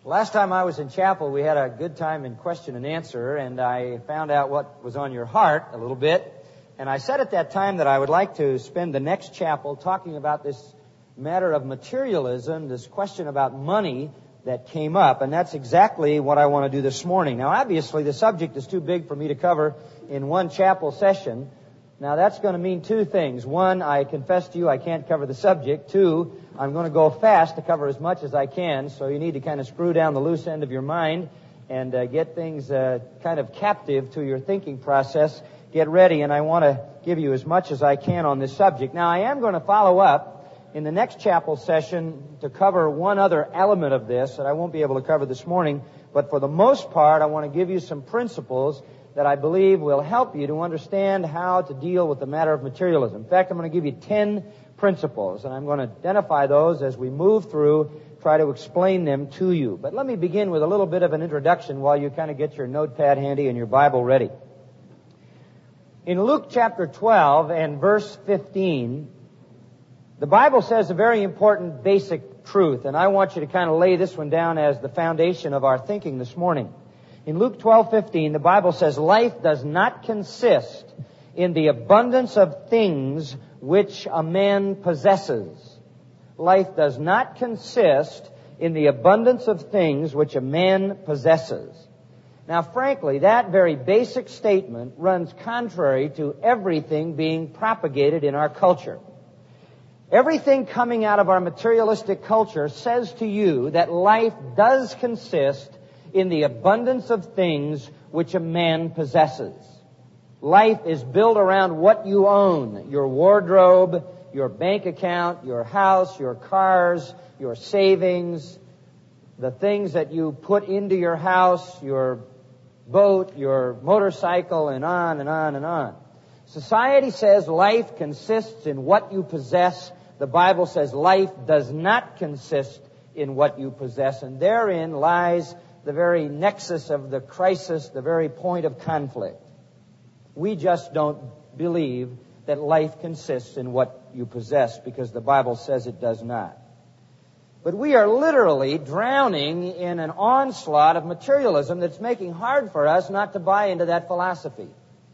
Last time I was in chapel, we had a good time in question and answer, and I found out what was on your heart a little bit. And I said at that time that I would like to spend the next chapel talking about this matter of materialism, this question about money that came up, and that's exactly what I want to do this morning. Now, obviously, the subject is too big for me to cover in one chapel session. Now, that's going to mean two things. One, I confess to you I can't cover the subject. Two, I'm going to go fast to cover as much as I can, so you need to kind of screw down the loose end of your mind and get things kind of captive to your thinking process. Get ready, and I want to give you as much as I can on this subject. Now, I am going to follow up in the next chapel session to cover one other element of this that I won't be able to cover this morning, but for the most part, I want to give you some principles that I believe will help you to understand how to deal with the matter of materialism. In fact, I'm going to give you 10 principles, and I'm going to identify those as we move through, try to explain them to you. But let me begin with a little bit of an introduction while you kind of get your notepad handy and your Bible ready. In Luke chapter 12 and verse 15, the Bible says a very important basic truth, and I want you to kind of lay this one down as the foundation of our thinking this morning. In Luke 12:15, the Bible says, "Life does not consist in the abundance of things which a man possesses." Life does not consist in the abundance of things which a man possesses. Now, frankly, that very basic statement runs contrary to everything being propagated in our culture. Everything coming out of our materialistic culture says to you that life does consist in the abundance of things which a man possesses. Life is built around what you own: your wardrobe, your bank account, your house, your cars, your savings, the things that you put into your house, your boat, your motorcycle, and on and on and on. Society says life consists in what you possess. The Bible says life does not consist in what you possess, and therein lies the very nexus of the crisis, the very point of conflict. We just don't believe that life consists in what you possess because the Bible says it does not. But we are literally drowning in an onslaught of materialism that's making hard for us not to buy into that philosophy.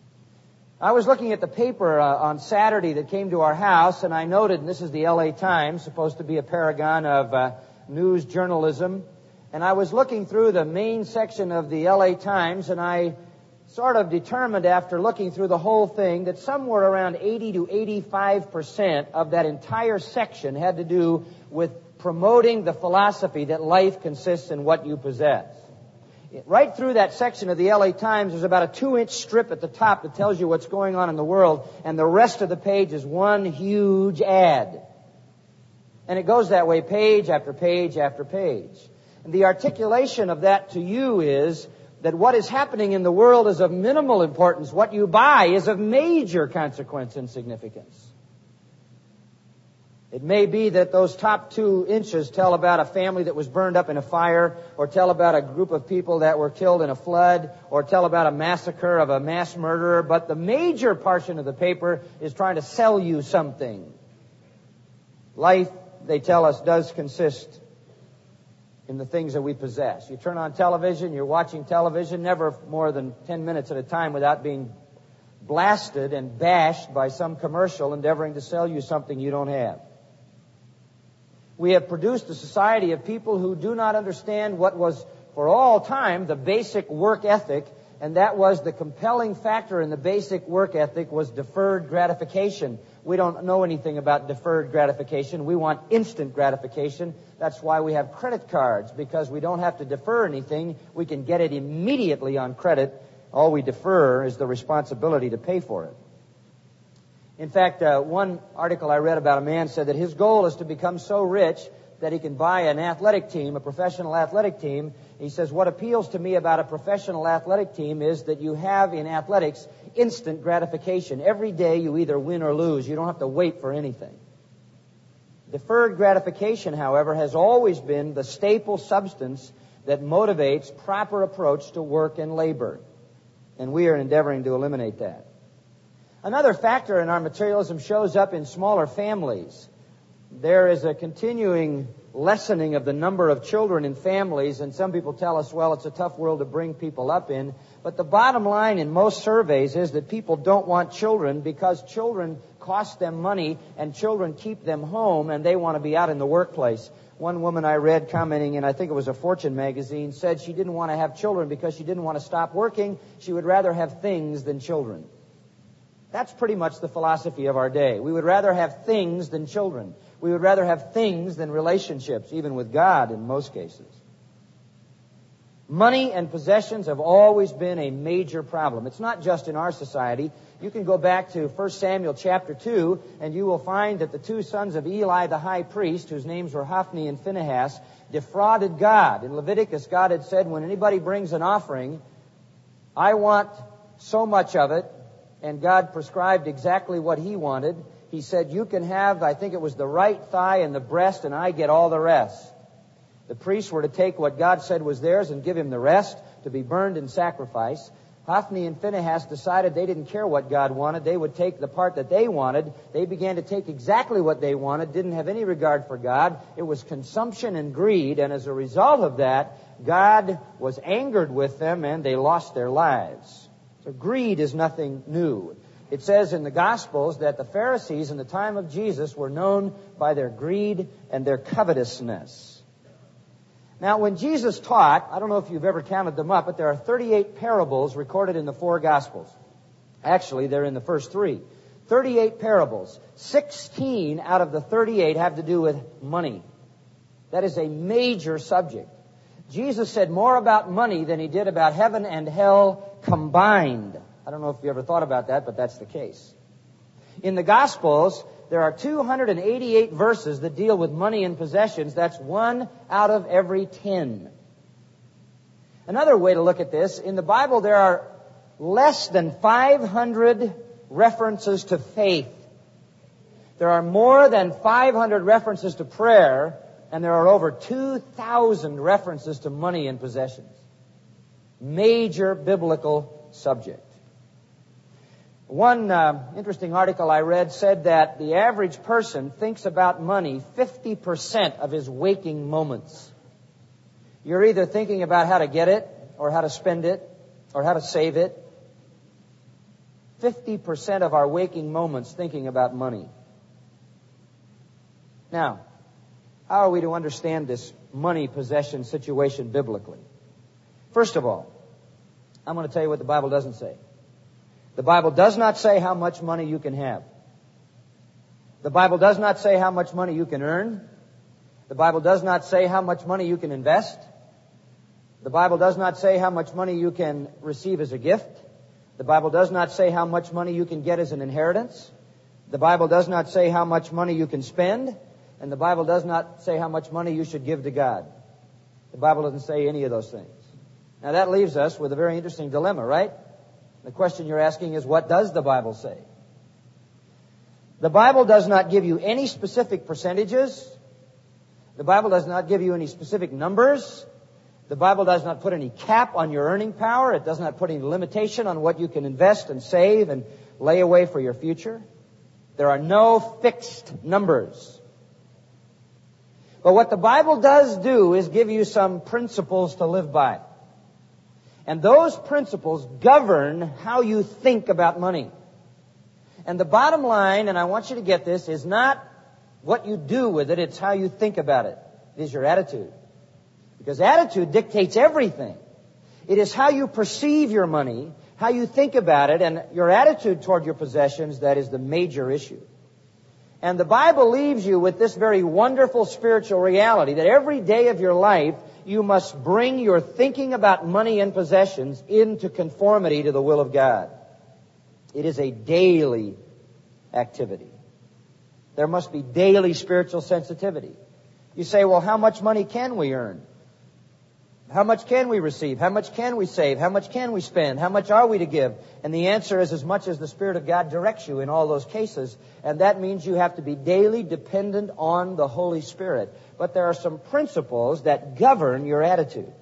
I was looking at the paper on Saturday that came to our house, and I noted, and this is the LA Times, supposed to be a paragon of news journalism, and I was looking through the main section of the LA Times, and I sort of determined after looking through the whole thing that somewhere around 80 to 85% of that entire section had to do with promoting the philosophy that life consists in what you possess. Right through that section of the LA Times, there's about a 2-inch strip at the top that tells you what's going on in the world, and the rest of the page is one huge ad. And it goes that way page after page after page. And the articulation of that to you is that what is happening in the world is of minimal importance. What you buy is of major consequence and significance. It may be that those top 2 inches tell about a family that was burned up in a fire, or tell about a group of people that were killed in a flood, or tell about a massacre of a mass murderer, but the major portion of the paper is trying to sell you something. Life, they tell us, does consist in the things that we possess. You turn on television, you're watching television, never more than 10 minutes at a time without being blasted and bashed by some commercial endeavoring to sell you something you don't have. We have produced a society of people who do not understand what was for all time the basic work ethic, and that was the compelling factor in the basic work ethic was deferred gratification. We don't know anything about deferred gratification. We want instant gratification. That's why we have credit cards, because we don't have to defer anything. We can get it immediately on credit. All we defer is the responsibility to pay for it. In fact, one article I read about a man said that his goal is to become so rich that he can buy an athletic team, a professional athletic team. He says, what appeals to me about a professional athletic team is that you have in athletics instant gratification. Every day you either win or lose. You don't have to wait for anything. Deferred gratification, however, has always been the staple substance that motivates proper approach to work and labor. And we are endeavoring to eliminate that. Another factor in our materialism shows up in smaller families. There is a continuing lessening of the number of children in families, and some people tell us, well, it's a tough world to bring people up in. But the bottom line in most surveys is that people don't want children because children cost them money and children keep them home and they want to be out in the workplace. One woman I read commenting, and I think it was a Fortune magazine, said she didn't want to have children because she didn't want to stop working. She would rather have things than children. That's pretty much the philosophy of our day. We would rather have things than children. We would rather have things than relationships, even with God in most cases. Money and possessions have always been a major problem. It's not just in our society. You can go back to 1 Samuel chapter 2, and you will find that the two sons of Eli the high priest, whose names were Hophni and Phinehas, defrauded God. In Leviticus, God had said, when anybody brings an offering, I want so much of it, and God prescribed exactly what He wanted. He said, you can have, I think it was the right thigh and the breast, and I get all the rest. The priests were to take what God said was theirs and give Him the rest to be burned in sacrifice. Hophni and Phinehas decided they didn't care what God wanted. They would take the part that they wanted. They began to take exactly what they wanted, didn't have any regard for God. It was consumption and greed, and as a result of that, God was angered with them and they lost their lives. So greed is nothing new. It says in the Gospels that the Pharisees in the time of Jesus were known by their greed and their covetousness. Now, when Jesus taught, I don't know if you've ever counted them up, but there are 38 parables recorded in the 4 Gospels. Actually, they're in the first 3. 38 parables. 16 out of the 38 have to do with money. That is a major subject. Jesus said more about money than He did about heaven and hell combined. I don't know if you ever thought about that, but that's the case. In the Gospels, there are 288 verses that deal with money and possessions. That's 1 out of every 10. Another way to look at this, in the Bible there are less than 500 references to faith. There are more than 500 references to prayer, and there are over 2,000 references to money and possessions. Major biblical subject. One interesting article I read said that the average person thinks about money 50% of his waking moments. You're either thinking about how to get it, or how to spend it, or how to save it. 50% of our waking moments thinking about money. Now, how are we to understand this money possession situation biblically? First of all, I'm going to tell you what the Bible doesn't say. The Bible does not say how much money you can have. The Bible does not say how much money you can earn. The Bible does not say how much money you can invest. The Bible does not say how much money you can receive as a gift. The Bible does not say how much money you can get as an inheritance. The Bible does not say how much money you can spend. And the Bible does not say how much money you should give to God. The Bible doesn't say any of those things. Now that leaves us with a very interesting dilemma, right? The question you're asking is, what does the Bible say? The Bible does not give you any specific percentages. The Bible does not give you any specific numbers. The Bible does not put any cap on your earning power. It does not put any limitation on what you can invest and save and lay away for your future. There are no fixed numbers. But what the Bible does do is give you some principles to live by. And those principles govern how you think about money. And the bottom line, and I want you to get this, is not what you do with it, it's how you think about it. It is your attitude. Because attitude dictates everything. It is how you perceive your money, how you think about it, and your attitude toward your possessions that is the major issue. And the Bible leaves you with this very wonderful spiritual reality that every day of your life you must bring your thinking about money and possessions into conformity to the will of God. It is a daily activity. There must be daily spiritual sensitivity. You say, well, how much money can we earn? How much can we receive? How much can we save? How much can we spend? How much are we to give? And the answer is as much as the Spirit of God directs you in all those cases. And that means you have to be daily dependent on the Holy Spirit. But there are some principles that govern your attitude.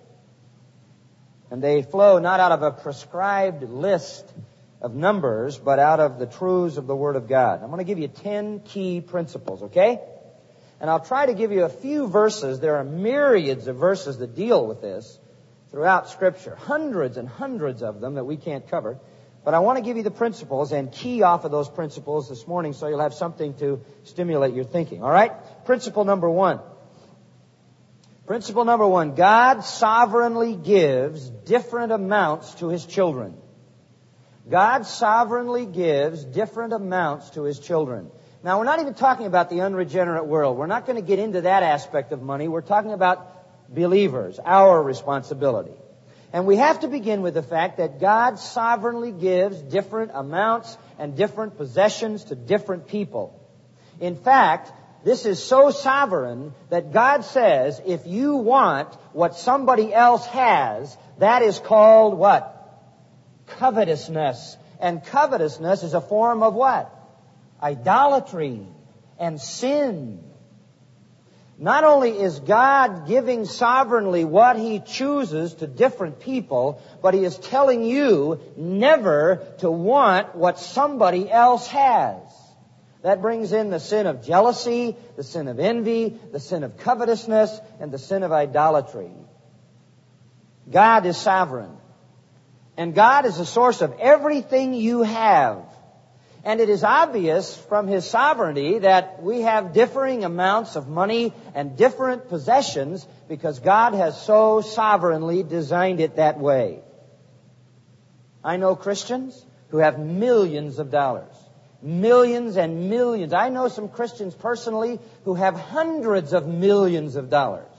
And they flow not out of a prescribed list of numbers, but out of the truths of the Word of God. I'm going to give you 10 key principles, okay? And I'll try to give you a few verses. There are myriads of verses that deal with this throughout Scripture. Hundreds and hundreds of them that we can't cover. But I want to give you the principles and key off of those principles this morning so you'll have something to stimulate your thinking. All right? Principle number one. Principle number one. God sovereignly gives different amounts to His children. God sovereignly gives different amounts to His children. Now, we're not even talking about the unregenerate world. We're not going to get into that aspect of money. We're talking about believers, our responsibility. And we have to begin with the fact that God sovereignly gives different amounts and different possessions to different people. In fact, this is so sovereign that God says if you want what somebody else has, that is called what? Covetousness. And covetousness is a form of what? Idolatry and sin. Not only is God giving sovereignly what He chooses to different people, but He is telling you never to want what somebody else has. That brings in the sin of jealousy, the sin of envy, the sin of covetousness, and the sin of idolatry. God is sovereign. And God is the source of everything you have. And it is obvious from His sovereignty that we have differing amounts of money and different possessions because God has so sovereignly designed it that way. I know Christians who have millions of dollars. Millions and millions. I know some Christians personally who have hundreds of millions of dollars.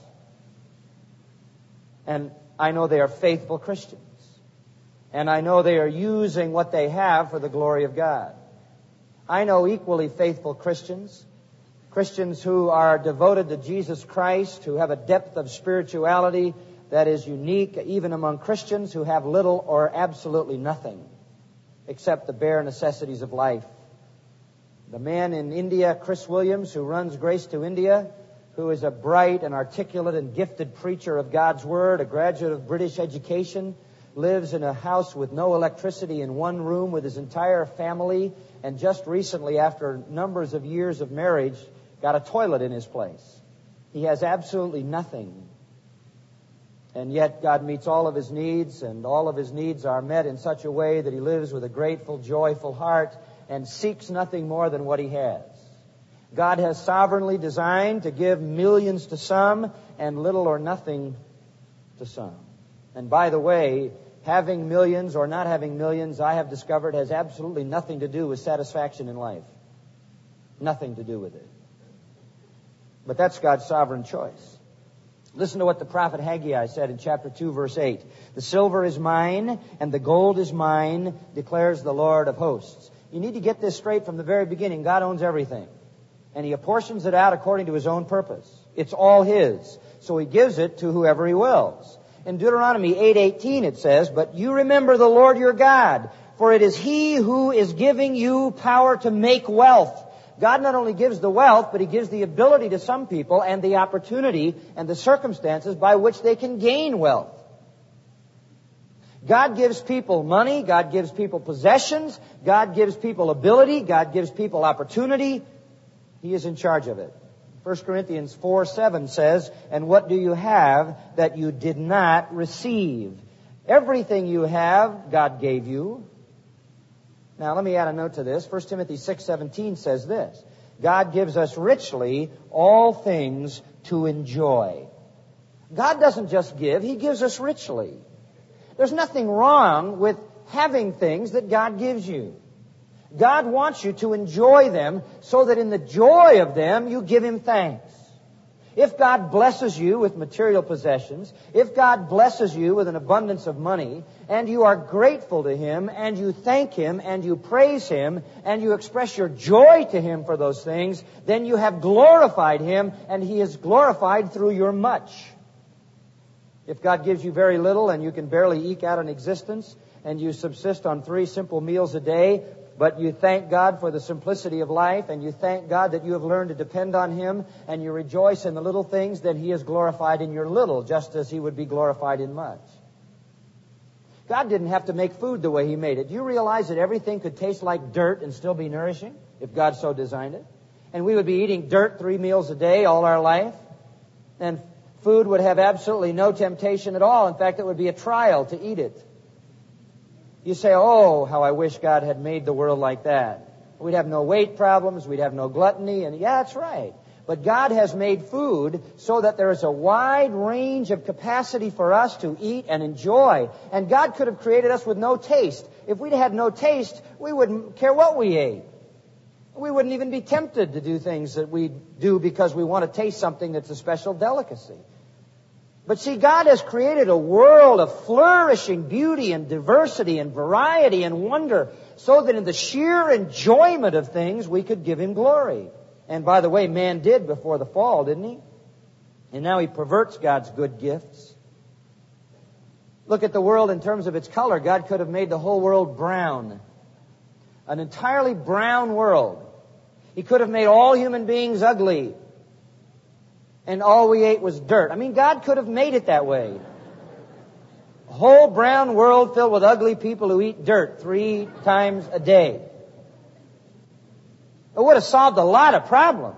And I know they are faithful Christians. And I know they are using what they have for the glory of God. I know equally faithful Christians, Christians who are devoted to Jesus Christ, who have a depth of spirituality that is unique even among Christians who have little or absolutely nothing except the bare necessities of life. The man in India, Chris Williams, who runs Grace to India, who is a bright and articulate and gifted preacher of God's Word, a graduate of British education, lives in a house with no electricity in one room with his entire family, and just recently, after numbers of years of marriage, got a toilet in his place. He has absolutely nothing. And yet God meets all of his needs, and all of his needs are met in such a way that he lives with a grateful, joyful heart and seeks nothing more than what he has. God has sovereignly designed to give millions to some and little or nothing to some. And by the way, having millions or not having millions, I have discovered, has absolutely nothing to do with satisfaction in life. Nothing to do with it. But that's God's sovereign choice. Listen to what the prophet Haggai said in chapter 2, verse 8. The silver is mine and the gold is mine, declares the Lord of hosts. You need to get this straight from the very beginning. God owns everything. And He apportions it out according to His own purpose. It's all His. So He gives it to whoever He wills. In Deuteronomy 8:18 it says, "But you remember the Lord your God, for it is He who is giving you power to make wealth." God not only gives the wealth, but He gives the ability to some people and the opportunity and the circumstances by which they can gain wealth. God gives people money. God gives people possessions. God gives people ability. God gives people opportunity. He is in charge of it. 1 Corinthians 4:7 says, "And what do you have that you did not receive?" Everything you have, God gave you. Now, let me add a note to this. 1 Timothy 6:17 says this, "God gives us richly all things to enjoy." God doesn't just give, He gives us richly. There's nothing wrong with having things that God gives you. God wants you to enjoy them so that in the joy of them you give Him thanks. If God blesses you with material possessions, if God blesses you with an abundance of money, and you are grateful to Him, and you thank Him, and you praise Him, and you express your joy to Him for those things, then you have glorified Him, and He is glorified through your much. If God gives you very little and you can barely eke out an existence, and you subsist on 3 simple meals a day, but you thank God for the simplicity of life, and you thank God that you have learned to depend on Him, and you rejoice in the little things, then He is glorified in your little, just as He would be glorified in much. God didn't have to make food the way He made it. Do you realize that everything could taste like dirt and still be nourishing, if God so designed it? and we would be eating dirt 3 meals a day all our life, and food would have absolutely no temptation at all. In fact, it would be a trial to eat it. You say, oh, how I wish God had made the world like that. We'd have no weight problems, we'd have no gluttony, and yeah, that's right. But God has made food so that there is a wide range of capacity for us to eat and enjoy. And God could have created us with no taste. If we'd had no taste, we wouldn't care what we ate. We wouldn't even be tempted to do things that we do because we want to taste something that's a special delicacy. But see, God has created a world of flourishing beauty and diversity and variety and wonder so that in the sheer enjoyment of things we could give Him glory. And by the way, man did before the fall, didn't he? And now he perverts God's good gifts. Look at the world in terms of its color. God could have made the whole world brown. An entirely brown world. He could have made all human beings ugly. And all we ate was dirt. I mean, God could have made it that way. A whole brown world filled with ugly people who eat dirt 3 times a day. It would have solved a lot of problems.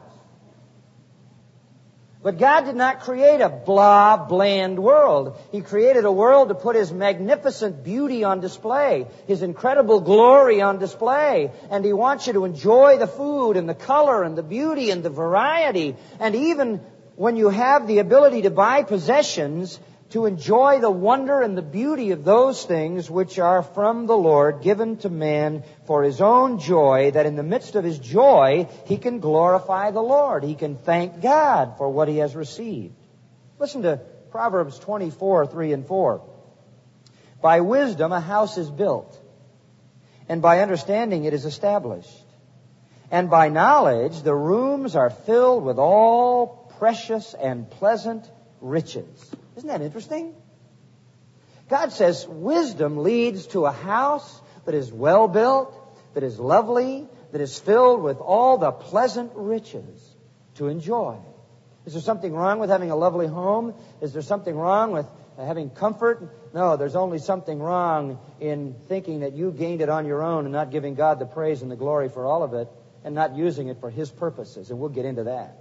But God did not create a blah, bland world. He created a world to put His magnificent beauty on display, His incredible glory on display. And He wants you to enjoy the food and the color and the beauty and the variety. And even when you have the ability to buy possessions, to enjoy the wonder and the beauty of those things which are from the Lord, given to man for his own joy, that in the midst of his joy, he can glorify the Lord. He can thank God for what he has received. Listen to Proverbs 24, 3 and 4. By wisdom a house is built, and by understanding it is established. And by knowledge the rooms are filled with all precious and pleasant riches. Isn't that interesting? God says wisdom leads to a house that is well built, that is lovely, that is filled with all the pleasant riches to enjoy. Is there something wrong with having a lovely home? Is there something wrong with having comfort? No, there's only something wrong in thinking that you gained it on your own and not giving God the praise and the glory for all of it and not using it for His purposes. And we'll get into that.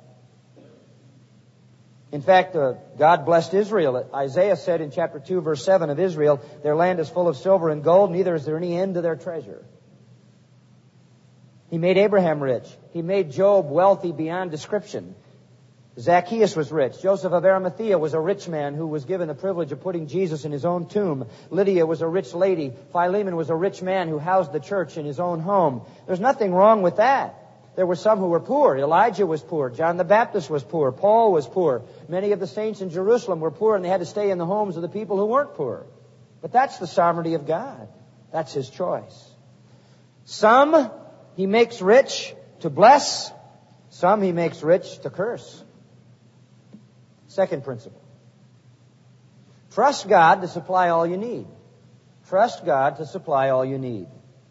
In fact, God blessed Israel. Isaiah said in chapter 2, verse 7 of Israel, their land is full of silver and gold, neither is there any end to their treasure. He made Abraham rich. He made Job wealthy beyond description. Zacchaeus was rich. Joseph of Arimathea was a rich man who was given the privilege of putting Jesus in his own tomb. Lydia was a rich lady. Philemon was a rich man who housed the church in his own home. There's nothing wrong with that. There were some who were poor. Elijah was poor. John the Baptist was poor. Paul was poor. Many of the saints in Jerusalem were poor, and they had to stay in the homes of the people who weren't poor. But that's the sovereignty of God. That's His choice. Some He makes rich to bless. Some He makes rich to curse. Second principle. Trust God to supply all you need. Trust God to supply all you need.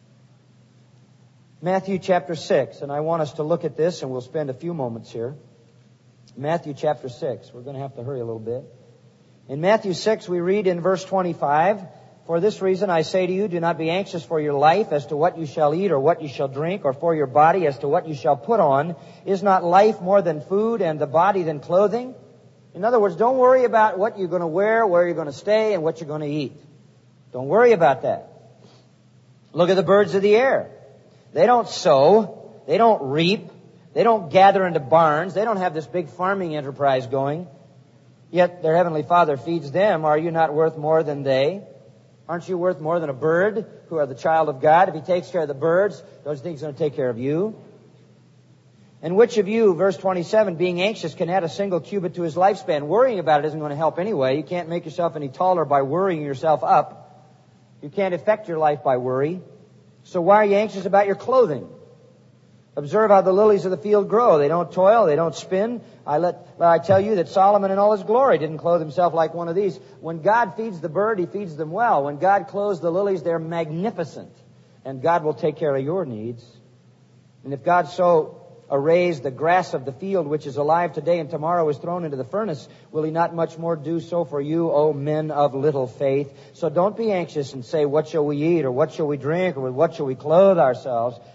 Matthew chapter 6, and I want us to look at this, and we'll spend a few moments here. Matthew chapter 6. We're going to have to hurry a little bit. In Matthew 6, we read in verse 25, for this reason I say to you, do not be anxious for your life as to what you shall eat or what you shall drink, or for your body as to what you shall put on. Is not life more than food, and the body than clothing? In other words, don't worry about what you're going to wear, where you're going to stay, and what you're going to eat. Don't worry about that. Look at the birds of the air. They don't sow. They don't reap. They don't gather into barns. They don't have this big farming enterprise going. Yet their Heavenly Father feeds them. Are you not worth more than they? Aren't you worth more than a bird who are the child of God? If He takes care of the birds, don't you think He's going to take care of you? And which of you, verse 27, being anxious can add a single cubit to his lifespan? Worrying about it isn't going to help anyway. You can't make yourself any taller by worrying yourself up. You can't affect your life by worry. So why are you anxious about your clothing? Observe how the lilies of the field grow. They don't toil, they don't spin. I tell you that Solomon in all his glory didn't clothe himself like one of these. When God feeds the bird, He feeds them well. When God clothes the lilies, they're magnificent. And God will take care of your needs. And if God so arrays the grass of the field, which is alive today and tomorrow is thrown into the furnace, will He not much more do so for you, O men of little faith? So don't be anxious and say, what shall we eat, or what shall we drink, or with what shall we clothe ourselves?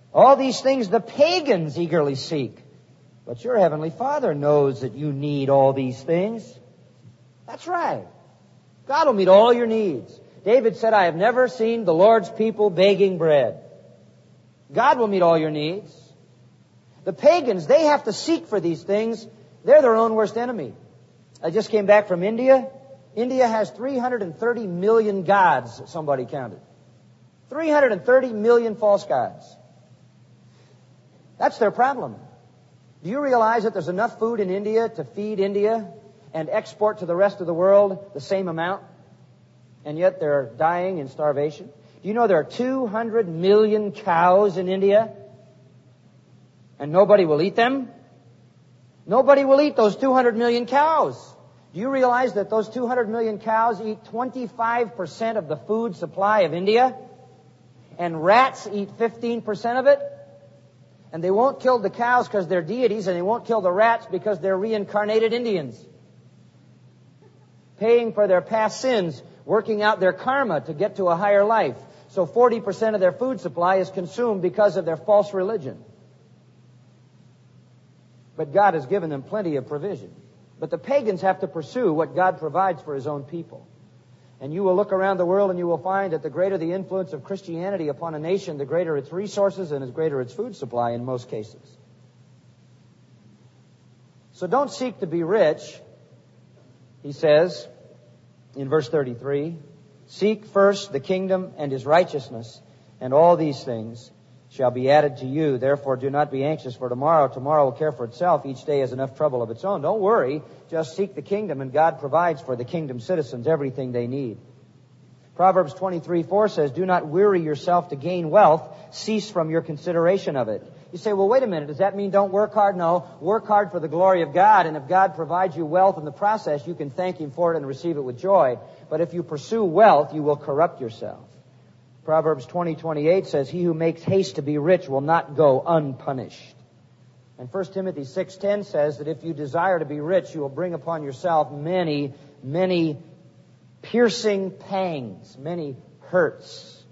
All these things the pagans eagerly seek. But your Heavenly Father knows that you need all these things. That's right. God will meet all your needs. David said, I have never seen the Lord's people begging bread. God will meet all your needs. The pagans, they have to seek for these things. They're their own worst enemy. I just came back from India. India has 330 million gods, somebody counted. 330 million false gods. That's their problem. Do you realize that there's enough food in India to feed India and export to the rest of the world the same amount? And yet they're dying in starvation. Do you know there are 200 million cows in India? And nobody will eat them? Nobody will eat those 200 million cows. Do you realize that those 200 million cows eat 25% of the food supply of India? And rats eat 15% of it? And they won't kill the cows because they're deities, and they won't kill the rats because they're reincarnated Indians, paying for their past sins, working out their karma to get to a higher life. So 40% of their food supply is consumed because of their false religion. But God has given them plenty of provision. But the pagans have to pursue what God provides for His own people. And you will look around the world and you will find that the greater the influence of Christianity upon a nation, the greater its resources and the greater its food supply in most cases. So don't seek to be rich, he says in verse 33. Seek first the kingdom and His righteousness, and all these things shall be added to you. Therefore do not be anxious for tomorrow. Tomorrow will care for itself. Each day has enough trouble of its own. Don't worry. Just seek the kingdom, and God provides for the kingdom citizens everything they need. Proverbs 23:4 says, do not weary yourself to gain wealth. Cease from your consideration of it. You say, well, wait a minute. Does that mean don't work hard? No. Work hard for the glory of God. And if God provides you wealth in the process, you can thank Him for it and receive it with joy. But if you pursue wealth, you will corrupt yourself. Proverbs 20:28 says, he who makes haste to be rich will not go unpunished. And 1 Timothy 6:10 says that if you desire to be rich, you will bring upon yourself many, many piercing pangs, many hurts.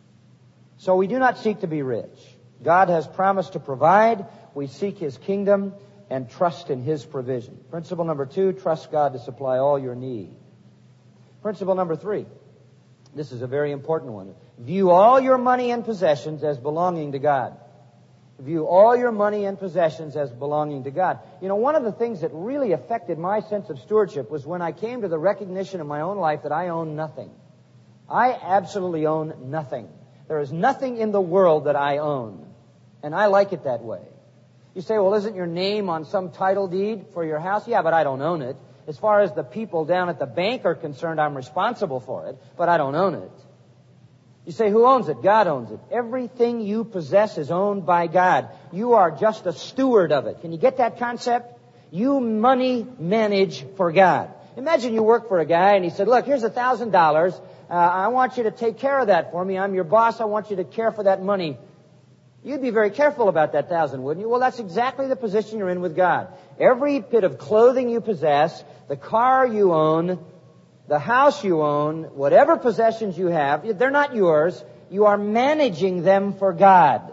So we do not seek to be rich. God has promised to provide. We seek His kingdom and trust in His provision. Principle number 2, trust God to supply all your need. Principle number 3, this is a very important one. View all your money and possessions as belonging to God. View all your money and possessions as belonging to God. You know, one of the things that really affected my sense of stewardship was when I came to the recognition in my own life that I own nothing. I absolutely own nothing. There is nothing in the world that I own. And I like it that way. You say, well, isn't your name on some title deed for your house? Yeah, but I don't own it. As far as the people down at the bank are concerned, I'm responsible for it, but I don't own it. You say, who owns it? God owns it. Everything you possess is owned by God. You are just a steward of it. Can you get that concept? You money manage for God. Imagine you work for a guy and he said, look, here's $1,000. I want you to take care of that for me. I'm your boss. I want you to care for that money. You'd be very careful about that 1,000, wouldn't you? Well, that's exactly the position you're in with God. Every bit of clothing you possess, the car you own, the house you own, whatever possessions you have, they're not yours. You are managing them for God.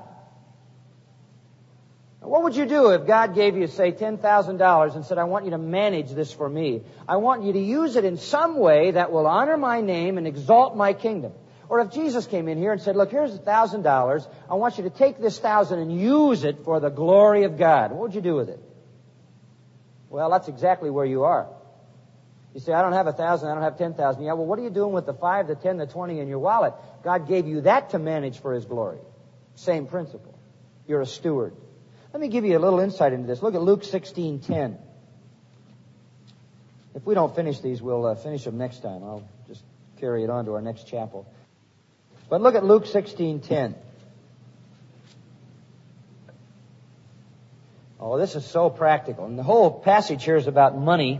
Now, what would you do if God gave you, say, $10,000 and said, I want you to manage this for me. I want you to use it in some way that will honor my name and exalt my kingdom. Or if Jesus came in here and said, look, here's $1,000. I want you to take this 1,000 and use it for the glory of God. What would you do with it? Well, that's exactly where you are. You say, I don't have 1,000, I don't have 10,000. Yeah, well, what are you doing with the 5, the 10, the 20 in your wallet? God gave you that to manage for His glory. Same principle. You're a steward. Let me give you a little insight into this. Look at Luke 16:10. If we don't finish these, we'll finish them next time. I'll just carry it on to our next chapel. But look at Luke 16:10. Oh, this is so practical. And the whole passage here is about money.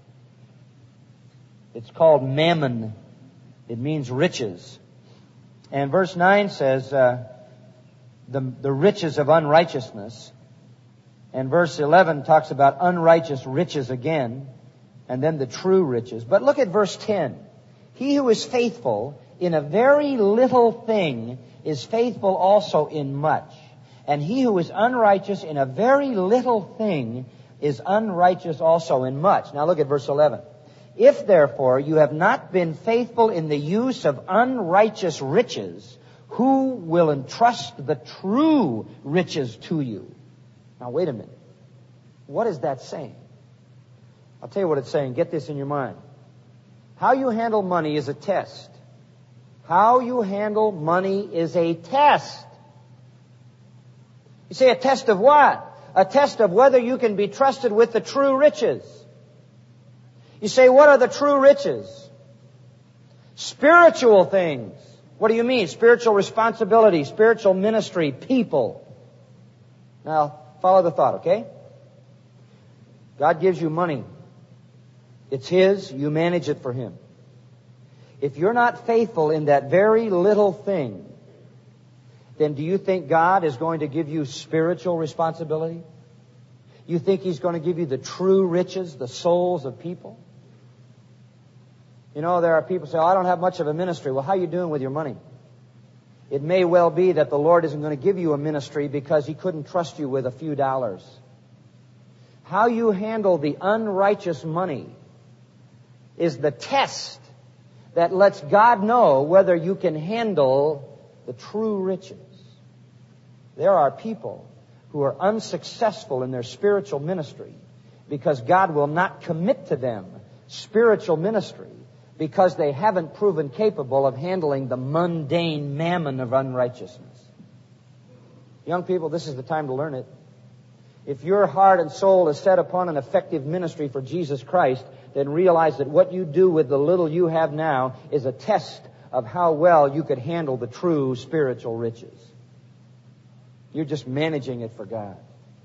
It's called mammon. It means riches. And verse 9 says the riches of unrighteousness. And verse 11 talks about unrighteous riches again. And then the true riches. But look at verse 10. He who is faithful in a very little thing is faithful also in much. And he who is unrighteous in a very little thing is unrighteous also in much. Now look at verse 11. If therefore you have not been faithful in the use of unrighteous riches, who will entrust the true riches to you? Now wait a minute. What is that saying? I'll tell you what it's saying. Get this in your mind. How you handle money is a test. How you handle money is a test. You say a test of what? A test of whether you can be trusted with the true riches. You say, what are the true riches? Spiritual things. What do you mean? Spiritual responsibility, spiritual ministry, people. Now, follow the thought, okay? God gives you money. It's His. You manage it for Him. If you're not faithful in that very little thing, then do you think God is going to give you spiritual responsibility? You think He's going to give you the true riches, the souls of people? You know, there are people who say, oh, I don't have much of a ministry. Well, how are you doing with your money? It may well be that the Lord isn't going to give you a ministry because He couldn't trust you with a few dollars. How you handle the unrighteous money is the test that lets God know whether you can handle the true riches. There are people who are unsuccessful in their spiritual ministry because God will not commit to them spiritual ministry because they haven't proven capable of handling the mundane mammon of unrighteousness. Young people, this is the time to learn it. If your heart and soul is set upon an effective ministry for Jesus Christ, then realize that what you do with the little you have now is a test of how well you could handle the true spiritual riches. You're just managing it for God.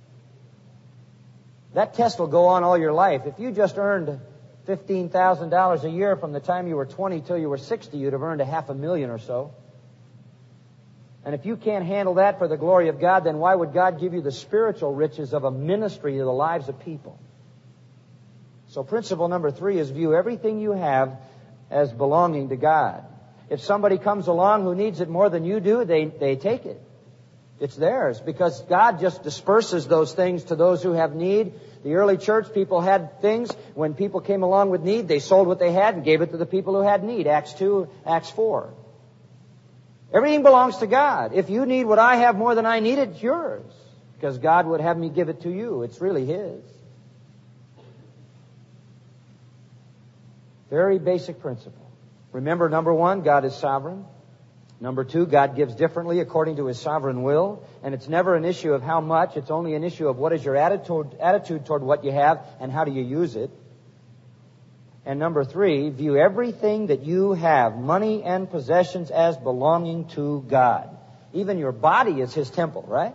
That test will go on all your life. If you just earned $15,000 a year from the time you were 20 till you were 60, you'd have earned $500,000 or so. And if you can't handle that for the glory of God, then why would God give you the spiritual riches of a ministry to the lives of people? So principle number 3 is view everything you have as belonging to God. If somebody comes along who needs it more than you do, they take it. It's theirs because God just disperses those things to those who have need. The early church people had things. When people came along with need, they sold what they had and gave it to the people who had need. Acts 2, Acts 4. Everything belongs to God. If you need what I have more than I need, it's yours. Because God would have me give it to you. It's really His. Very basic principle. Remember, number 1, God is sovereign. Number 2, God gives differently according to His sovereign will. And it's never an issue of how much. It's only an issue of what is your attitude toward what you have and how do you use it. And number 3, view everything that you have, money and possessions, as belonging to God. Even your body is His temple, right?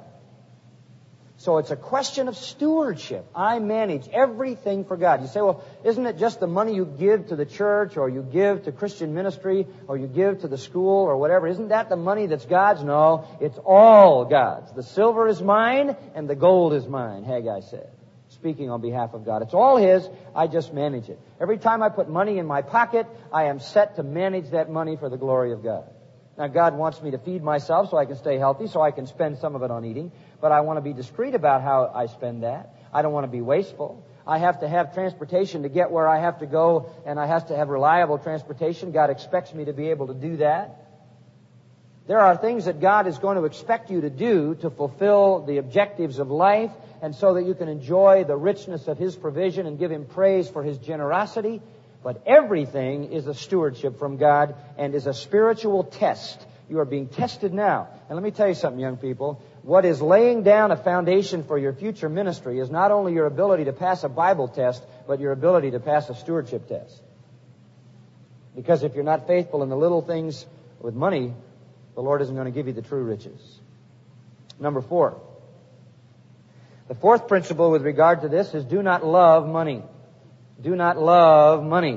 So it's a question of stewardship. I manage everything for God. You say, well, isn't it just the money you give to the church or you give to Christian ministry or you give to the school or whatever? Isn't that the money that's God's? No, it's all God's. The silver is mine and the gold is mine, Haggai said, speaking on behalf of God. It's all His. I just manage it. Every time I put money in my pocket, I am set to manage that money for the glory of God. Now, God wants me to feed myself so I can stay healthy, so I can spend some of it on eating. But I want to be discreet about how I spend that. I don't want to be wasteful. I have to have transportation to get where I have to go, and I have to have reliable transportation. God expects me to be able to do that. There are things that God is going to expect you to do to fulfill the objectives of life, and so that you can enjoy the richness of His provision and give Him praise for His generosity. But everything is a stewardship from God and is a spiritual test. You are being tested now. And let me tell you something, young people. What is laying down a foundation for your future ministry is not only your ability to pass a Bible test, but your ability to pass a stewardship test. Because if you're not faithful in the little things with money, the Lord isn't going to give you the true riches. Number 4. The 4th principle with regard to this is do not love money. Do not love money.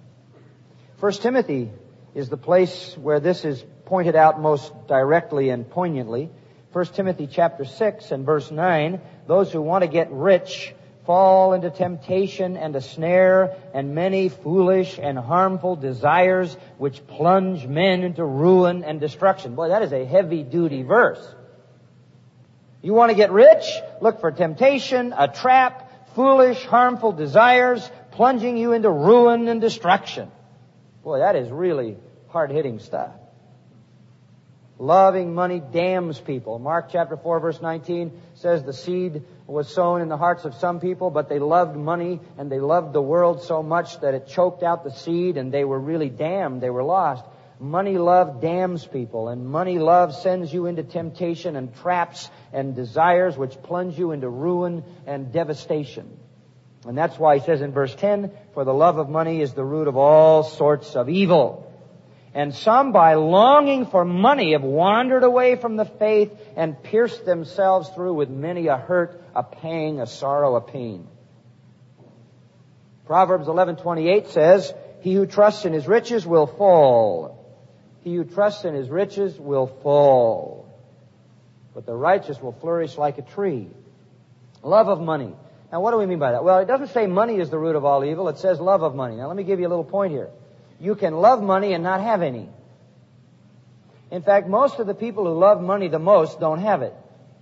1 Timothy is the place where this is pointed out most directly and poignantly. 1 Timothy chapter 6 and verse 9, those who want to get rich fall into temptation and a snare and many foolish and harmful desires which plunge men into ruin and destruction. Boy, that is a heavy-duty verse. You want to get rich? Look for temptation, a trap, foolish, harmful desires, plunging you into ruin and destruction. Boy, that is really hard-hitting stuff. Loving money damns people. Mark chapter 4, verse 19 says the seed was sown in the hearts of some people, but they loved money and they loved the world so much that it choked out the seed and they were really damned. They were lost. Money love damns people, and money love sends you into temptation and traps and desires which plunge you into ruin and devastation. And that's why he says in verse 10, for the love of money is the root of all sorts of evil. And some, by longing for money, have wandered away from the faith and pierced themselves through with many a hurt, a pang, a sorrow, a pain. Proverbs 11:28 says, he who trusts in his riches will fall. He who trusts in his riches will fall. But the righteous will flourish like a tree. Love of money. Now, what do we mean by that? Well, it doesn't say money is the root of all evil. It says love of money. Now, let me give you a little point here. You can love money and not have any. In fact, most of the people who love money the most don't have it.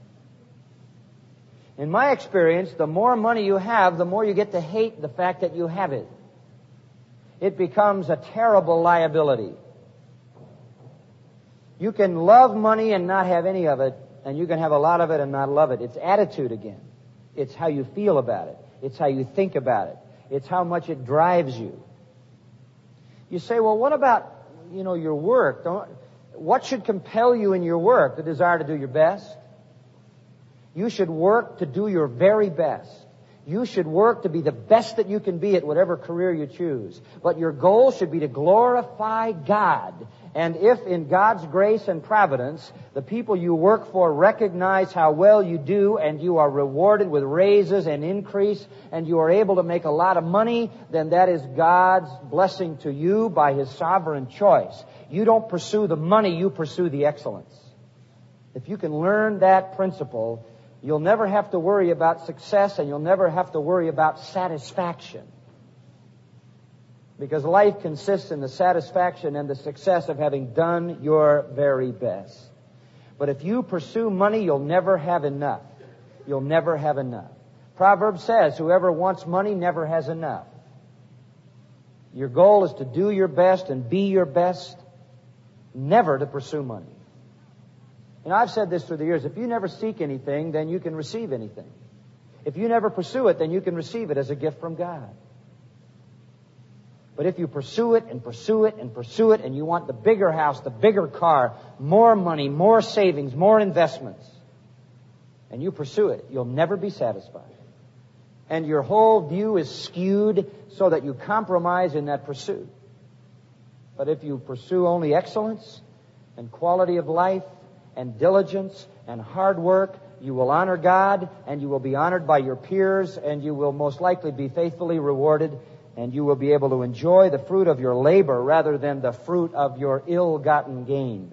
In my experience, the more money you have, the more you get to hate the fact that you have it. It becomes a terrible liability. You can love money and not have any of it, and you can have a lot of it and not love it. It's attitude again. It's how you feel about it. It's how you think about it. It's how much it drives you. You say, well, what about, your work? What should compel you in your work? The desire to do your best? You should work to do your very best. You should work to be the best that you can be at whatever career you choose. But your goal should be to glorify God. And if in God's grace and providence, the people you work for recognize how well you do and you are rewarded with raises and increase and you are able to make a lot of money, then that is God's blessing to you by His sovereign choice. You don't pursue the money, you pursue the excellence. If you can learn that principle, you'll never have to worry about success and you'll never have to worry about satisfaction. Because life consists in the satisfaction and the success of having done your very best. But if you pursue money, you'll never have enough. You'll never have enough. Proverbs says, whoever wants money never has enough. Your goal is to do your best and be your best, never to pursue money. And I've said this through the years, if you never seek anything, then you can receive anything. If you never pursue it, then you can receive it as a gift from God. But if you pursue it and pursue it and pursue it, and you want the bigger house, the bigger car, more money, more savings, more investments, and you pursue it, you'll never be satisfied. And your whole view is skewed so that you compromise in that pursuit. But if you pursue only excellence and quality of life and diligence and hard work, you will honor God and you will be honored by your peers and you will most likely be faithfully rewarded and you will be able to enjoy the fruit of your labor rather than the fruit of your ill-gotten gain.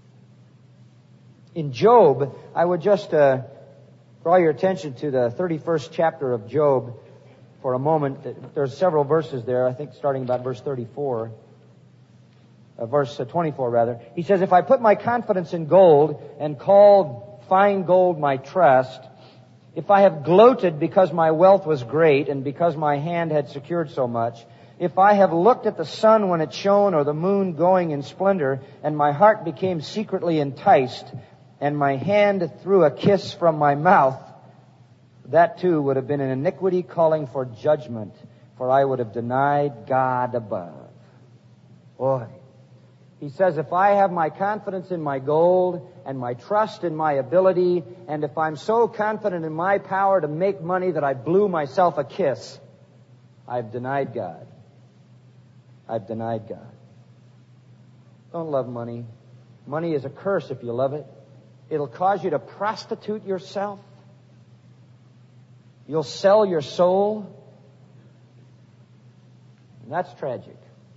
In Job, I would just draw your attention to the 31st chapter of Job for a moment. There's several verses there, I think starting about verse 24. Verse 24, rather. He says, if I put my confidence in gold and call fine gold my trust, if I have gloated because my wealth was great and because my hand had secured so much, if I have looked at the sun when it shone or the moon going in splendor, and my heart became secretly enticed, and my hand threw a kiss from my mouth, that too would have been an iniquity calling for judgment, for I would have denied God above. Boy. He says, if I have my confidence in my gold and my trust in my ability, and if I'm so confident in my power to make money that I blew myself a kiss, I've denied God. I've denied God. Don't love money. Money is a curse if you love it. It'll cause you to prostitute yourself. You'll sell your soul. And that's tragic.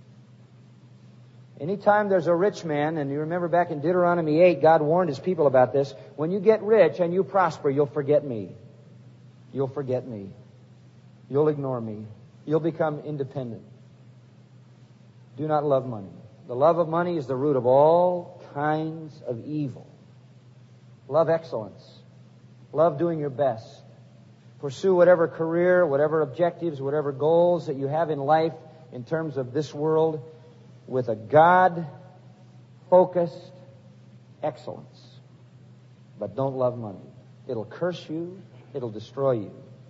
Anytime there's a rich man, and you remember back in Deuteronomy 8, God warned His people about this, when you get rich and you prosper, you'll forget me. You'll forget me. You'll ignore me. You'll become independent. Do not love money. The love of money is the root of all kinds of evil. Love excellence. Love doing your best. Pursue whatever career, whatever objectives, whatever goals that you have in life in terms of this world with a God-focused excellence. But don't love money. It'll curse you. It'll destroy you.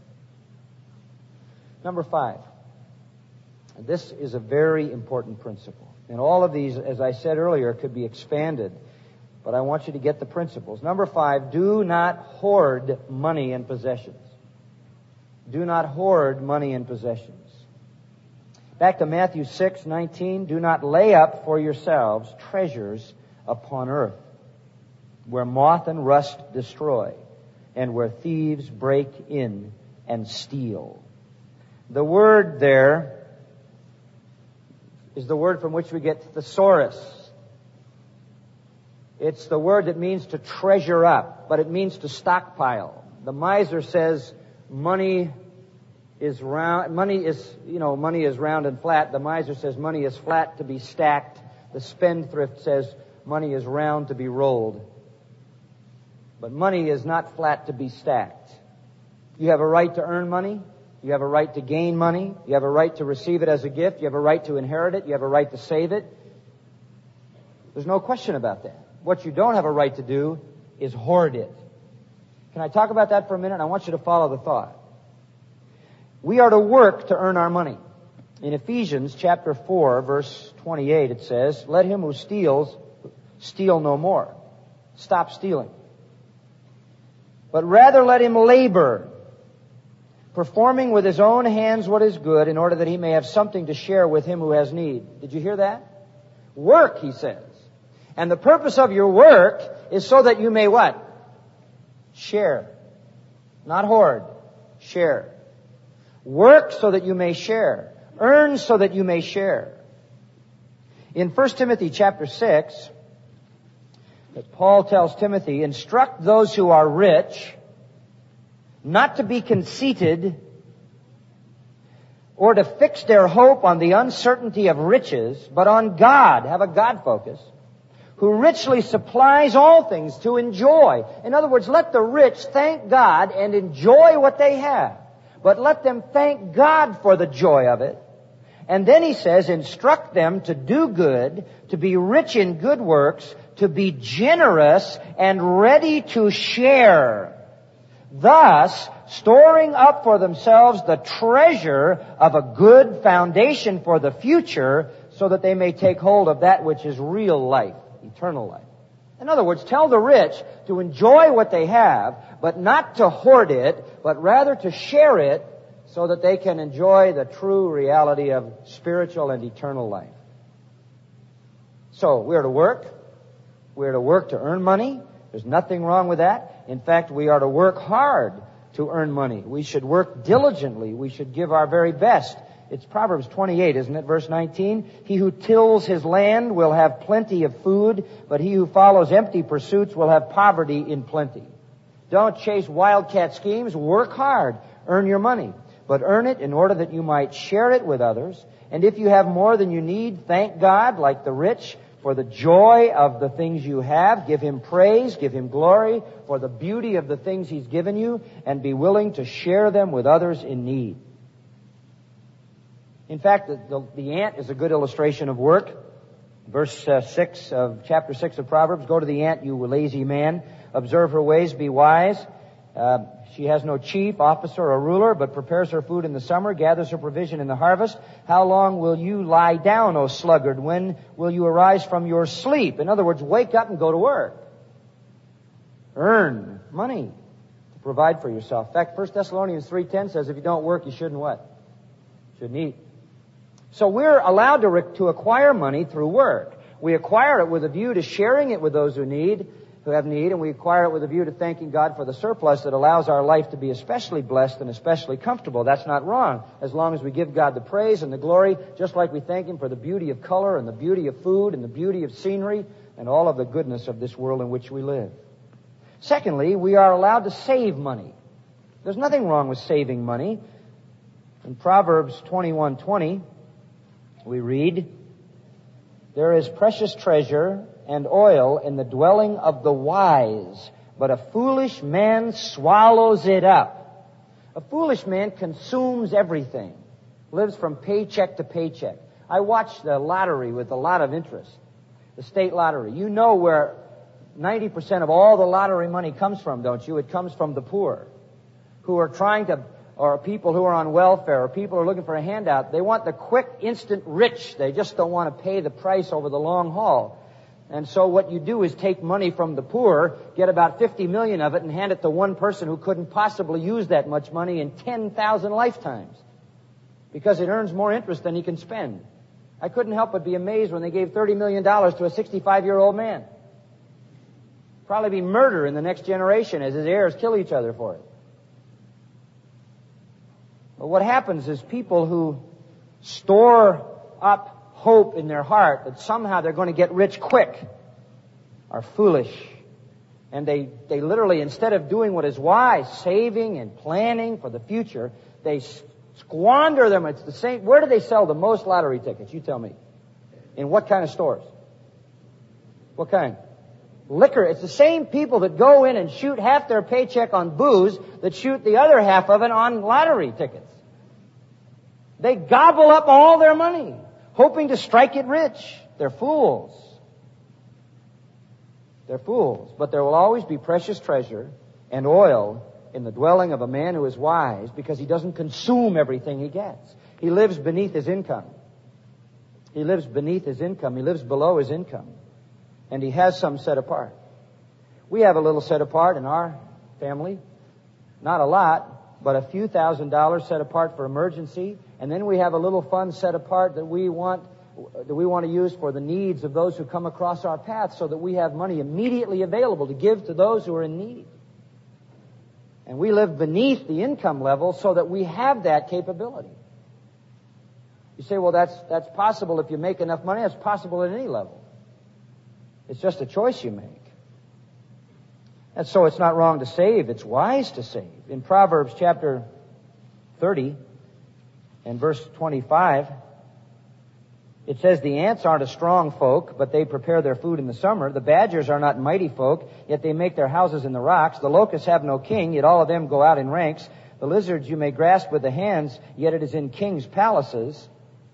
Number 5. And this is a very important principle. And all of these, as I said earlier, could be expanded. But I want you to get the principles. Number 5, do not hoard money and possessions. Do not hoard money and possessions. Back to Matthew 6:19, do not lay up for yourselves treasures upon earth, where moth and rust destroy, and where thieves break in and steal. The word there is the word from which we get thesaurus. It's the word that means to treasure up, but it means to stockpile. The miser says money is round. Money is round and flat. The miser says money is flat to be stacked. The spendthrift says money is round to be rolled. But money is not flat to be stacked. You have a right to earn money. You have a right to gain money. You have a right to receive it as a gift. You have a right to inherit it. You have a right to save it. There's no question about that. What you don't have a right to do is hoard it. Can I talk about that for a minute? I want you to follow the thought. We are to work to earn our money. In Ephesians chapter 4, verse 28, it says, let him who steals steal no more. Stop stealing. But rather let him labor, performing with his own hands what is good, in order that he may have something to share with him who has need. Did you hear that? Work, he says. And the purpose of your work is so that you may what? Share. Not hoard. Share. Work so that you may share. Earn so that you may share. In 1 Timothy chapter 6, Paul tells Timothy, instruct those who are rich not to be conceited or to fix their hope on the uncertainty of riches, but on God. Have a God focus. Who richly supplies all things to enjoy. In other words, let the rich thank God and enjoy what they have. But let them thank God for the joy of it. And then he says, instruct them to do good, to be rich in good works, to be generous and ready to share, thus storing up for themselves the treasure of a good foundation for the future, so that they may take hold of that which is real life, eternal life. In other words, tell the rich to enjoy what they have, but not to hoard it, but rather to share it, so that they can enjoy the true reality of spiritual and eternal life. So, we're to work. We're to work to earn money. There's nothing wrong with that. In fact, we are to work hard to earn money. We should work diligently. We should give our very best. It's Proverbs 28, isn't it? Verse 19. He who tills his land will have plenty of food, but he who follows empty pursuits will have poverty in plenty. Don't chase wildcat schemes. Work hard. Earn your money. But earn it in order that you might share it with others. And if you have more than you need, thank God, like the rich, for the joy of the things you have. Give Him praise, give Him glory for the beauty of the things He's given you, and be willing to share them with others in need. In fact, the ant is a good illustration of work. Verse 6 of chapter 6 of Proverbs, go to the ant, you lazy man. Observe her ways, be wise. She has no chief, officer, or ruler, but prepares her food in the summer, gathers her provision in the harvest. How long will you lie down, O sluggard? When will you arise from your sleep? In other words, wake up and go to work. Earn money to provide for yourself. In fact, 1 Thessalonians 3:10 says if you don't work, you shouldn't what? Shouldn't eat. So we're allowed to acquire money through work. We acquire it with a view to sharing it with those who have need, and we acquire it with a view to thanking God for the surplus that allows our life to be especially blessed and especially comfortable. That's not wrong, as long as we give God the praise and the glory, just like we thank Him for the beauty of color and the beauty of food and the beauty of scenery and all of the goodness of this world in which we live. Secondly, we are allowed to save money. There's nothing wrong with saving money. In Proverbs 21:20, we read, there is precious treasure and oil in the dwelling of the wise, but a foolish man swallows it up. A foolish man consumes everything, lives from paycheck to paycheck. I watch the lottery with a lot of interest, the state lottery. You know where 90% of all the lottery money comes from, don't you? It comes from the poor who are trying to, or people who are on welfare, or people who are looking for a handout. They want the quick, instant rich. They just don't want to pay the price over the long haul. And so what you do is take money from the poor, get about 50 million of it, and hand it to one person who couldn't possibly use that much money in 10,000 lifetimes, because it earns more interest than he can spend. I couldn't help but be amazed when they gave $30 million to a 65-year-old man. Probably be murder in the next generation as his heirs kill each other for it. But what happens is people who store up hope in their heart that somehow they're going to get rich quick are foolish. And they literally, instead of doing what is wise, saving and planning for the future, they squander them. It's the same. Where do they sell the most lottery tickets? You tell me. In what kind of stores? What kind? Liquor. It's the same people that go in and shoot half their paycheck on booze that shoot the other half of it on lottery tickets. They gobble up all their money, hoping to strike it rich. They're fools. They're fools. But there will always be precious treasure and oil in the dwelling of a man who is wise, because he doesn't consume everything he gets. He lives beneath his income. He lives beneath his income. He lives below his income. And he has some set apart. We have a little set apart in our family. Not a lot, but a few $1,000s set apart for emergency. And then we have a little fund set apart that we want to use for the needs of those who come across our path, so that we have money immediately available to give to those who are in need. And we live beneath the income level so that we have that capability. You say, well, that's possible if you make enough money. That's possible at any level. It's just a choice you make. And so it's not wrong to save. It's wise to save. In Proverbs chapter 30 and verse 25, it says, the ants aren't a strong folk, but they prepare their food in the summer. The badgers are not mighty folk, yet they make their houses in the rocks. The locusts have no king, yet all of them go out in ranks. The lizards you may grasp with the hands, yet it is in kings' palaces.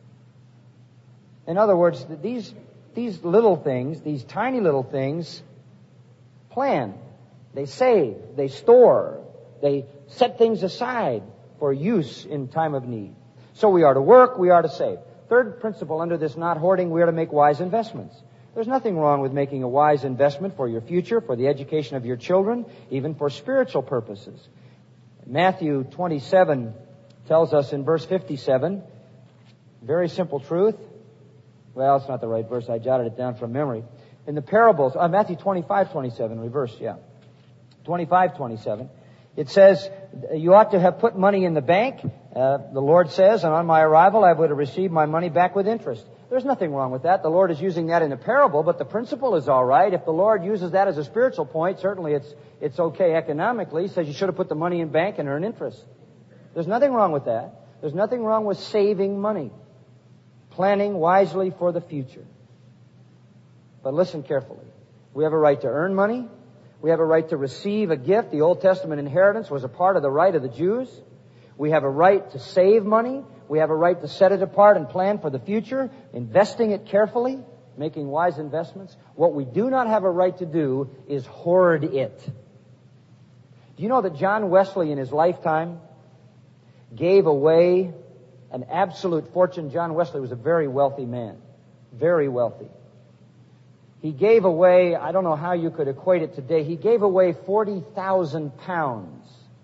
In other words, these little things, these tiny little things, plan. They save. They store. They set things aside for use in time of need. So we are to work. We are to save. Third principle under this not hoarding, we are to make wise investments. There's nothing wrong with making a wise investment for your future, for the education of your children, even for spiritual purposes. Matthew 27 tells us in verse 57, very simple truth. Well, it's not the right verse. I jotted it down from memory. In the parables, Matthew 25:27, reverse, 25:27. It says, you ought to have put money in the bank. The Lord says, and on my arrival I would have received my money back with interest. There's nothing wrong with that. The Lord is using that in a parable, but the principle is all right. If the Lord uses that as a spiritual point, certainly it's okay economically. He says you should have put the money in bank and earn interest. There's nothing wrong with that. There's nothing wrong with saving money, planning wisely for the future. But listen carefully. We have a right to earn money. We have a right to receive a gift. The Old Testament inheritance was a part of the right of the Jews. We have a right to save money. We have a right to set it apart and plan for the future, investing it carefully, making wise investments. What we do not have a right to do is hoard it. Do you know that John Wesley in his lifetime gave away an absolute fortune? John Wesley was a very wealthy man. Very wealthy. He gave away, I don't know how you could equate it today, he gave away 40,000 pounds.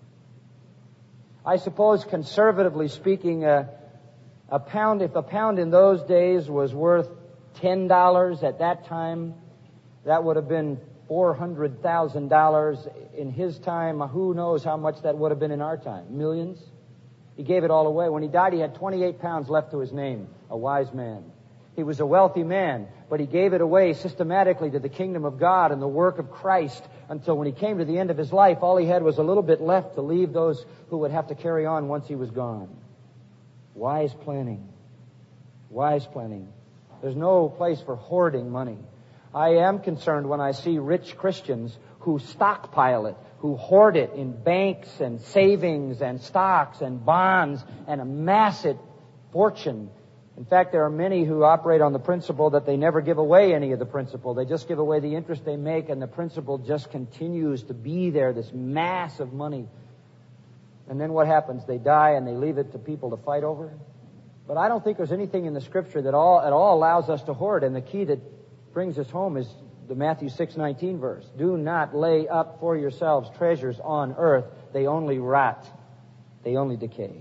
I suppose, conservatively speaking, if a pound in those days was worth $10 at that time, that would have been $400,000 in his time. Who knows how much that would have been in our time? Millions? He gave it all away. When he died, he had 28 pounds left to his name. A wise man. He was a wealthy man, but he gave it away systematically to the kingdom of God and the work of Christ until when he came to the end of his life, all he had was a little bit left to leave those who would have to carry on once he was gone. Wise planning. Wise planning. There's no place for hoarding money. I am concerned when I see rich Christians who stockpile it, who hoard it in banks and savings and stocks and bonds and amass it fortune. In fact, there are many who operate on the principle that they never give away any of the principal. They just give away the interest they make, and the principal just continues to be there, this mass of money. And then what happens? They die and they leave it to people to fight over. But I don't think there's anything in the Scripture that at all allows us to hoard. And the key that brings us home is the Matthew 6:19 verse. Do not lay up for yourselves treasures on earth. They only rot. They only decay.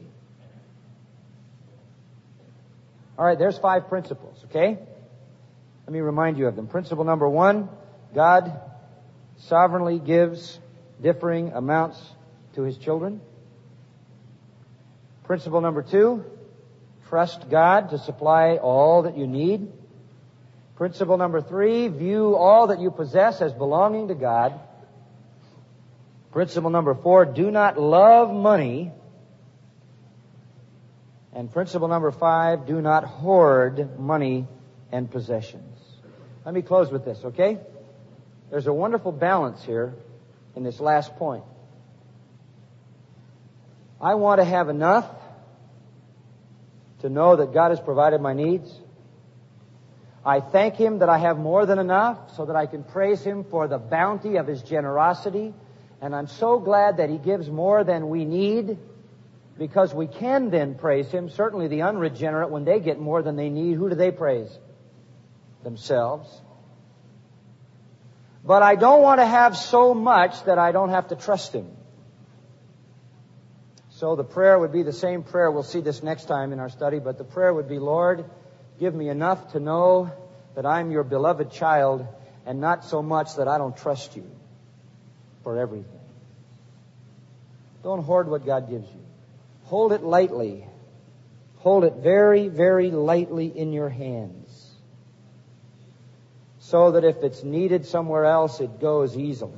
All right, there's 5 principles, okay? Let me remind you of them. Principle number 1, God sovereignly gives differing amounts to His children. Principle number 2, trust God to supply all that you need. Principle number 3, view all that you possess as belonging to God. Principle number 4, do not love money. And principle number 5, do not hoard money and possessions. Let me close with this, okay? There's a wonderful balance here in this last point. I want to have enough to know that God has provided my needs. I thank Him that I have more than enough so that I can praise Him for the bounty of His generosity. And I'm so glad that He gives more than we need, because we can then praise Him. Certainly the unregenerate, when they get more than they need, who do they praise? Themselves. But I don't want to have so much that I don't have to trust Him. So the prayer would be the same prayer. We'll see this next time in our study, but the prayer would be, Lord, give me enough to know that I'm your beloved child, and not so much that I don't trust you for everything. Don't hoard what God gives you. Hold it lightly. Hold it very, very lightly in your hands, so that if it's needed somewhere else, it goes easily.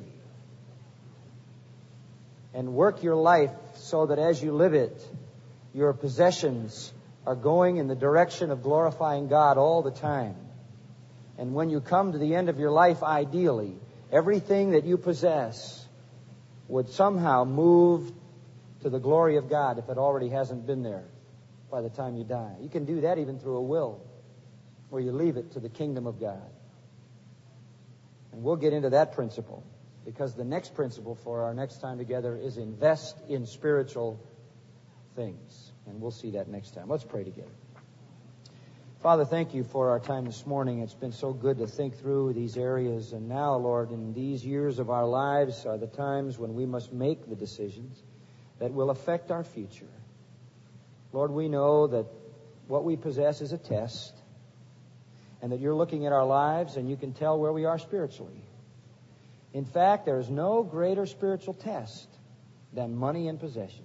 And work your life so that as you live it, your possessions are going in the direction of glorifying God all the time. And when you come to the end of your life, ideally, everything that you possess would somehow move to the glory of God if it already hasn't been there by the time you die. You can do that even through a will, where you leave it to the kingdom of God. And we'll get into that principle, because the next principle for our next time together is invest in spiritual things. And we'll see that next time. Let's pray together. Father, thank you for our time this morning. It's been so good to think through these areas. And now, Lord, in these years of our lives are the times when we must make the decisions that will affect our future. Lord, we know that what we possess is a test, and that you're looking at our lives and you can tell where we are spiritually. In fact, there is no greater spiritual test than money and possessions.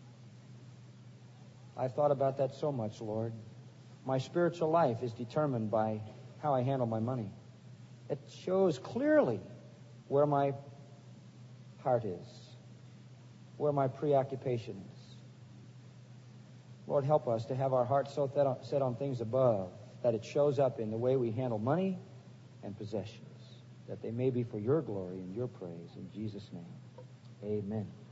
I've thought about that so much, Lord. My spiritual life is determined by how I handle my money. It shows clearly where my heart is, where my preoccupation is. Lord, help us to have our hearts so set on things above that it shows up in the way we handle money and possessions, that they may be for your glory and your praise. In Jesus' name, amen.